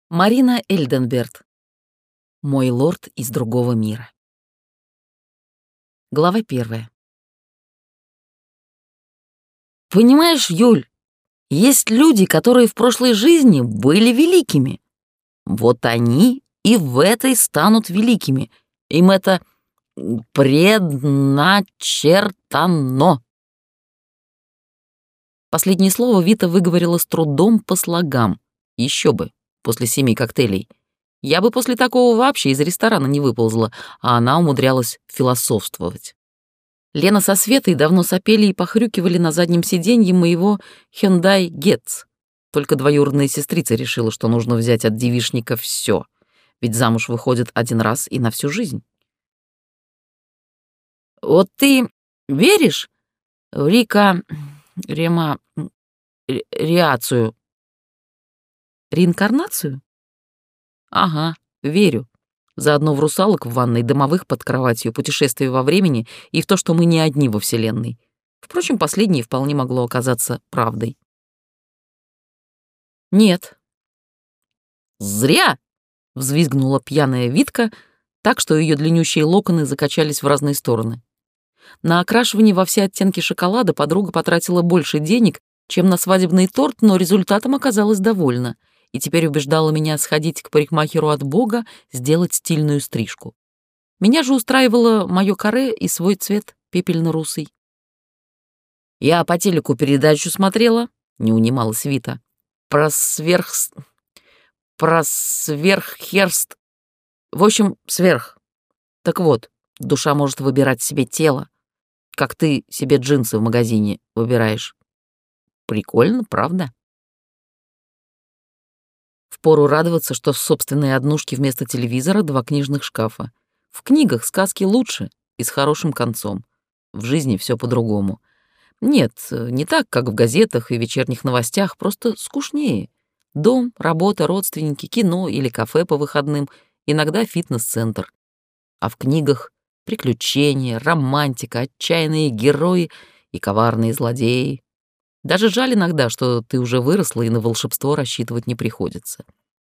Марина Эльденберт. Мой лорд из другого мира. Глава 1. Понимаешь, Юль, есть люди, которые в прошлой жизни были великими. Вот они и в этой станут великими. Им это предначертано. Последнее слово Вита выговорила с трудом по слогам. Еще бы, после 7 коктейлей. Я бы после такого вообще из ресторана не выползла, а она умудрялась философствовать. Лена со Светой давно сопели и похрюкивали на заднем сиденье моего Hyundai Getz. Только двоюродная сестрица решила, что нужно взять от девичника все, ведь замуж выходит один раз и на всю жизнь. Вот ты веришь в реацию? Реинкарнацию? Ага, верю. Заодно в русалок в ванной, домовых под кроватью, путешествие во времени и в то, что мы не одни во Вселенной. Впрочем, последнее вполне могло оказаться правдой. Нет. Зря! Взвизгнула пьяная Витка, так что ее длиннющие локоны закачались в разные стороны. На окрашивание во все оттенки шоколада подруга потратила больше денег, чем на свадебный торт, но результатом оказалась довольна и теперь убеждала меня сходить к парикмахеру от Бога, сделать стильную стрижку. Меня же устраивало мое каре и свой цвет пепельно-русый. «Я по телеку передачу смотрела», — не унималась Вита, про сверххерст. В общем, сверх. Так вот, душа может выбирать себе тело, как ты себе джинсы в магазине выбираешь. Прикольно, правда? Впору радоваться, что в собственной однушке вместо телевизора 2 книжных шкафа. В книгах сказки лучше и с хорошим концом. В жизни все по-другому. Нет, не так, как в газетах и вечерних новостях, просто скучнее. Дом, работа, родственники, кино или кафе по выходным, иногда фитнес-центр. А в книгах приключения, романтика, отчаянные герои и коварные злодеи. Даже жаль иногда, что ты уже выросла и на волшебство рассчитывать не приходится.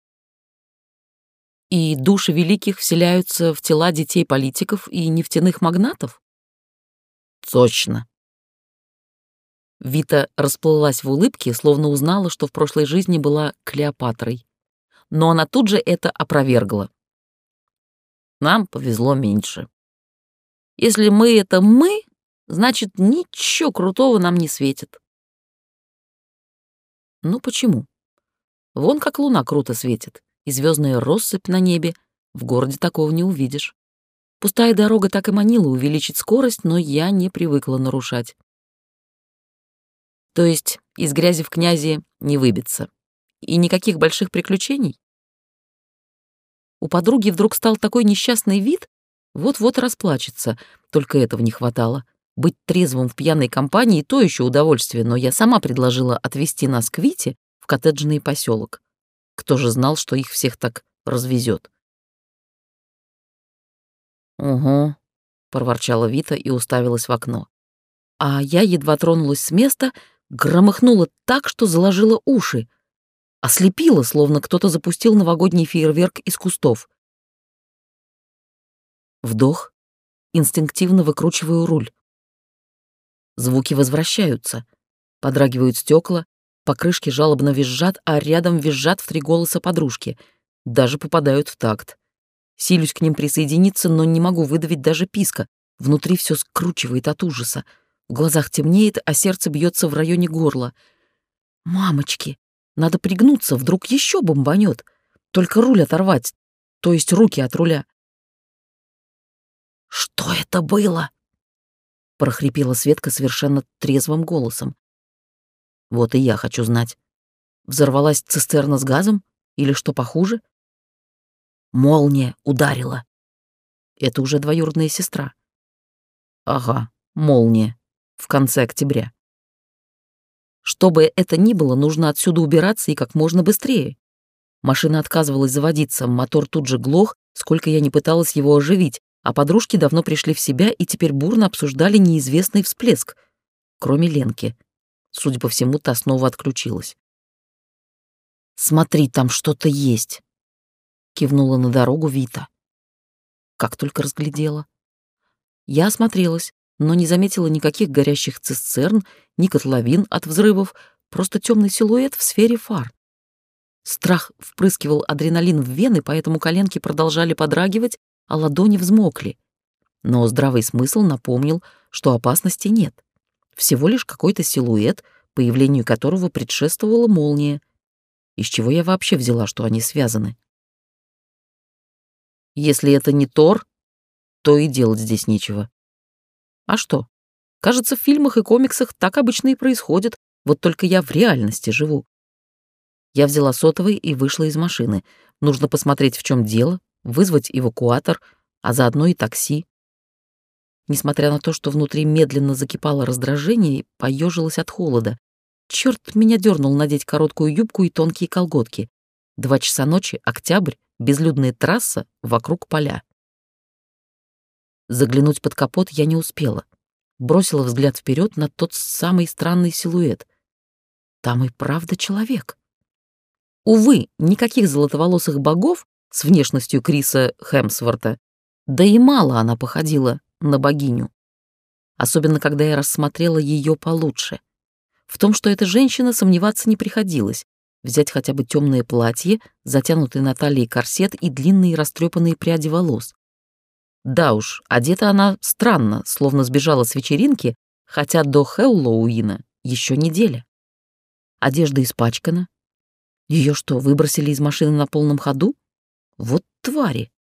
И души великих вселяются в тела детей политиков и нефтяных магнатов? Точно. Вита расплылась в улыбке, словно узнала, что в прошлой жизни была Клеопатрой. Но она тут же это опровергла. Нам повезло меньше. Если мы — это мы, значит, ничего крутого нам не светит. Ну почему? Вон как луна круто светит, и звездная россыпь на небе. В городе такого не увидишь. Пустая дорога так и манила увеличить скорость, но я не привыкла нарушать. То есть из грязи в князи не выбиться. И никаких больших приключений? У подруги вдруг стал такой несчастный вид, вот-вот расплачется, только этого не хватало. Быть трезвым в пьяной компании — то еще удовольствие, но я сама предложила отвезти нас к Вите в коттеджный поселок. Кто же знал, что их всех так развезет? «Угу», — проворчала Вита и уставилась в окно. А я едва тронулась с места, громыхнула так, что заложила уши. Ослепила, словно кто-то запустил новогодний фейерверк из кустов. Вдох, инстинктивно выкручиваю руль. Звуки возвращаются. Подрагивают стекла, покрышки жалобно визжат, а рядом визжат в 3 голоса подружки. Даже попадают в такт. Силюсь к ним присоединиться, но не могу выдавить даже писка. Внутри все скручивает от ужаса. В глазах темнеет, а сердце бьется в районе горла. Мамочки, надо пригнуться, вдруг еще бомбанет. Только руль оторвать, то есть руки от руля. «Что это было?» — прохрипела Светка совершенно трезвым голосом. Вот и я хочу знать. Взорвалась цистерна с газом? Или что похуже? Молния ударила. Это уже двоюродная сестра. Ага, молния. В конце октября. Что бы это ни было, нужно отсюда убираться и как можно быстрее. Машина отказывалась заводиться, мотор тут же глох, сколько я не пыталась его оживить, а подружки давно пришли в себя и теперь бурно обсуждали неизвестный всплеск, кроме Ленки. Судя по всему, та снова отключилась. «Смотри, там что-то есть», кивнула на дорогу Вита. Как только разглядела. Я осмотрелась, но не заметила никаких горящих цистерн, ни котловин от взрывов, просто темный силуэт в сфере фар. Страх впрыскивал адреналин в вены, поэтому коленки продолжали подрагивать, а ладони взмокли. Но здравый смысл напомнил, что опасности нет. Всего лишь какой-то силуэт, появлению которого предшествовала молния. Из чего я вообще взяла, что они связаны? Если это не Тор, то и делать здесь нечего. А что? Кажется, в фильмах и комиксах так обычно и происходит, вот только я в реальности живу. Я взяла сотовый и вышла из машины. Нужно посмотреть, в чем дело, вызвать эвакуатор, а заодно и такси. Несмотря на то, что внутри медленно закипало раздражение, поежилась от холода. Черт меня дернул надеть короткую юбку и тонкие колготки. 2 часа ночи, октябрь, безлюдная трасса, вокруг поля. Заглянуть под капот я не успела. Бросила взгляд вперед на тот самый странный силуэт. Там и правда человек. Увы, никаких золотоволосых богов с внешностью Криса Хемсворта, да и мало она походила на богиню. Особенно, когда я рассмотрела ее получше. В том, что эта женщина, сомневаться не приходилось. Взять хотя бы темное платье, затянутый на талии корсет и длинные растрепанные пряди волос. Да уж, одета она странно, словно сбежала с вечеринки, хотя до Хэллоуина еще неделя. Одежда испачкана. Ее что, выбросили из машины на полном ходу? Вот твари.